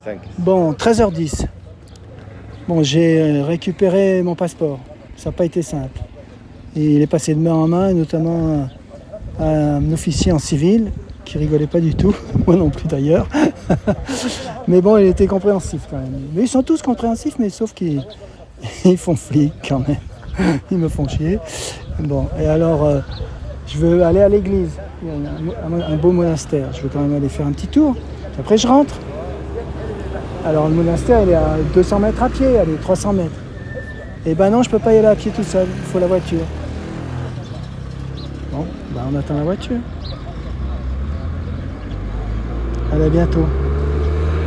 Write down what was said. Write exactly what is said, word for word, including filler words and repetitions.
Thank you. Bon, treize heures dix. Bon, j'ai récupéré mon passeport. Ça n'a pas été simple. Et il est passé de main en main, notamment à un officier en civil qui rigolait pas du tout, moi non plus d'ailleurs. Mais bon, il était compréhensif quand même. Mais ils sont tous compréhensifs, mais sauf qu'ils ils font flic quand même. Ils me font chier. Bon, et alors, euh, je veux aller à l'église. Il y a un, un beau monastère. Je veux quand même aller faire un petit tour. Après, je rentre. Alors, le monastère, il est à deux cents mètres à pied, allez, trois cents mètres. Et ben non, je peux pas y aller à pied tout seul. Il faut la voiture. Bon, ben on attend la voiture. Allez, à bientôt.